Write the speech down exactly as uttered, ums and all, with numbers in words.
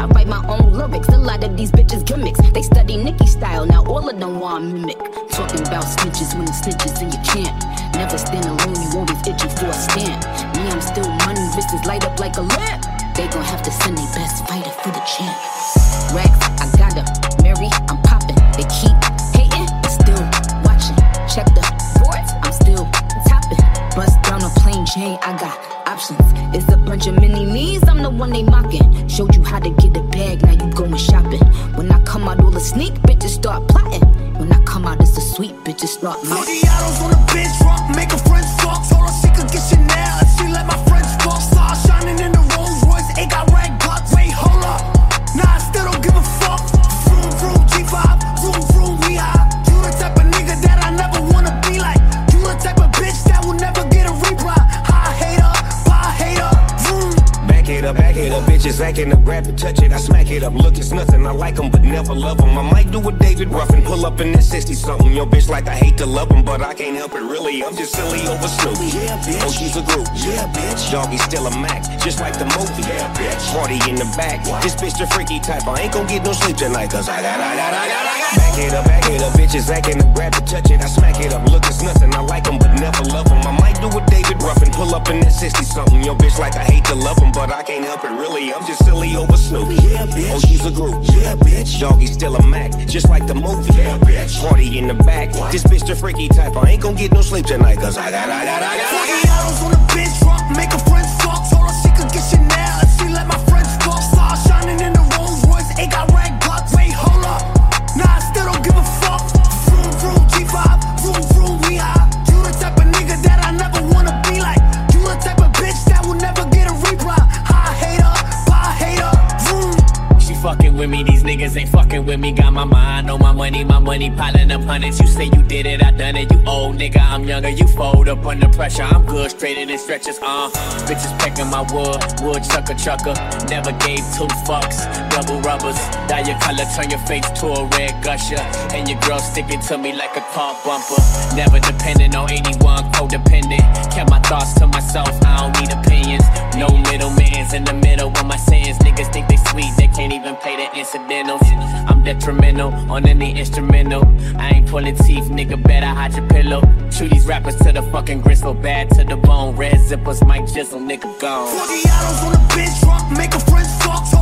I write my own lyrics, a lot of these bitches gimmicks. They study Nicki style, now all of them want mimic. Talking about snitches when the snitches in your camp. Never stand alone, you always itching for a stamp. Me, I'm still money, wrists light up like a lamp. They gon' have to send their best fighter for the champ. Rex, I got her. Mary, I'm poppin'. They keep hating, but still watching. Check the boards, I'm still topping. Bust down a plain chain, I got options. It's a bunch of mini me's, I'm the one they mocking. Showed you how to get a bag, now you going shopping. When I come out, all the sneak bitches start plotting. When I come out, it's the sweet bitches start mouthing. forty autos on the bench, rock, make her friends talk. Told her she could get Chanel, and she let my friends walk. Stars shining in the Rolls Royce, ain't got rag blocks. Wait, hold up, nah, I still don't give a fuck. Vroom, vroom, G five, vroom, vroom, we high. You the type of nigga that I never wanna be like. You the type of bitch that will never get a reply. High hater, bye hater, vroom. Back it up, back it up, bitches acting up, grab it, touch it, I smack it up. Look, it's nothing, I like them, but never love them. I might do a David Ruffin, pull up in that sixty something. Yo, bitch, like I hate to love them, but I can't help it, really. I'm just silly over Snoopy. Yeah, bitch. Oh, she's a group. Yeah, bitch. Doggy still a Mac, just like the movie. Yeah, bitch. Party in the back. What? This bitch the freaky type, I ain't gon' get no sleep tonight, cause I got, I got, I got, I got. Back it up, back it up, bitches acting up, grab it, touch it, I smack it up. Look, it's nothing, I like them, but never love them. I might do a David Ruffin, pull up in that sixty something. Yo, bitch, like I hate to love them, but I can't help it, really. I'm just silly over Snoopy. Yeah, bitch. Oh, she's a group. Yeah, bitch. Doggy still a Mac, just like the movie. Yeah, bitch. Party in the back. What? This bitch the freaky type, I ain't gon' get no sleep tonight, cause I got, I got, I got, forty autos on the bench, rock, make her friends talk. Told her she could get Chanel, and she let my friends talk. Stars shining in the Rolls Royce, ain't got rag blocks. Wait, hold up, nah, I still don't give a fuck. Vroom, vroom, G five, vroom, vroom, we high. You the type of nigga that I never wanna be like. You the type of bitch that will never get a reply. High hater, bye hater, vroom. She fucking with me, these niggas ain't fucking with me. Got my mind on my money, my money piling up hundreds. You say you did it, I done it. You old nigga, I'm younger. You fold up under pressure. I'm good, straighter than stretchers. Uh, bitches pecking my wood, wood chucker chucker. Never gave two fucks. Double rubbers, dye your color, turn your face to a red gusher. And your girl sticking to me like a car bumper. Never depending on anyone, codependent. Kept my thoughts to myself, I don't need opinions. No middlemans in the middle of my sins. Niggas think they sweet, they can't even play the incidentals. I'm detrimental on any instrumental. I ain't pulling teeth, nigga, better hide your pillow. Shoot these rappers to the fucking gristle, bad to the bone. Red zippers, Mike Jizzle, nigga gone. forty autos on the bench, rock, make her friends talk.